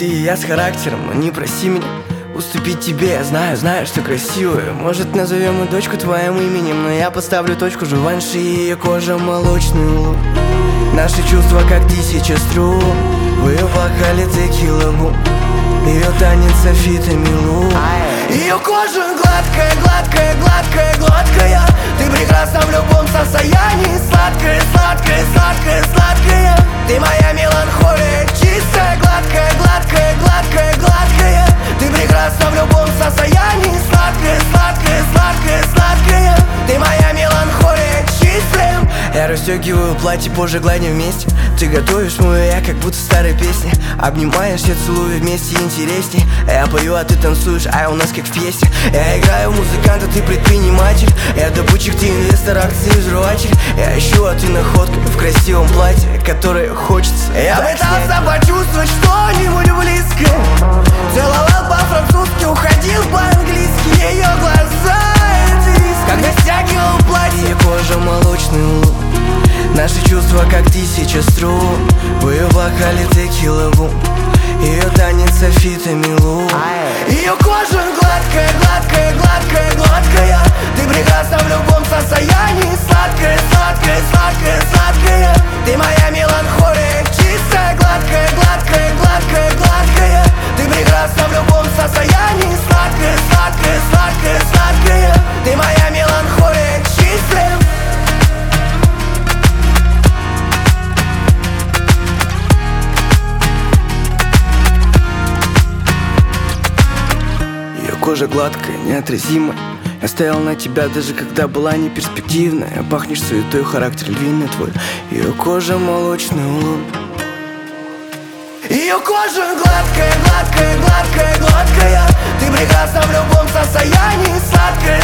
Ты и я с характером, не проси меня уступить тебе, я знаю, что красивая. Может, назовем мы дочку твоим именем, но я поставлю точку. Жуванши, ее кожа молочный лук. Наши чувства как тысяча струн. В ее бокале текила бум. Ее танец софитами лук. Ее кожа гладкая, гладкая, гладкая, гладкая. Ты прекрасна в любом состоянии. Сладкая, сладкая, сладкая, сладкая. Ты моя меланхолия, чистая, гладкая, гладкая, гладкая, гладкая. Ты прекрасна в любом состоянии. Сладкая, сладкая, сладкая, сладкая. Ты моя меланхолия, чистая. Я расстегиваю платье, позже гладим вместе. Ты готовишь мою я, как будто старой песни. Обнимаешь, я целую вместе интересней. Я пою, а ты танцуешь, а у нас как в пьесе. Я играю музыканта, ты предприниматель. Я добытчик, ты инвестор, акции жвачек. Я ищу, а ты находка в красивом платье, которое хочется. Я пытался почувствовать что-нибудь близкое. Целовал по-французски, уходил по-английски. Ее глаза — это риск. Когда стягивал платье, ее кожа молочный лук. Наши чувства как тысяча струн. В ее бокале текила бум. Ее танец софитами лук. Ее кожа гладкая, гладкая, гладкая, гладкая. Ты прекрасна в любом состоянии. Сладкая, сладкая, сладкая, сладкая. Ты моя меланхолия, чистая, гладкая, гладкая, гладкая, гладкая. Ты прекрасна в любом состоянии. Сладкая, сладкая, сладкая, сладкая. Ты моя меланхолия, чистая. Кожа гладкая, неотразимая. Я стоял на тебя, даже когда была неперспективная. Пахнешь суетой, характер львиный твой. Ее кожа молочный улун. Ее кожа гладкая, гладкая, гладкая, гладкая. Ты прекрасна в любом состоянии. Сладкая,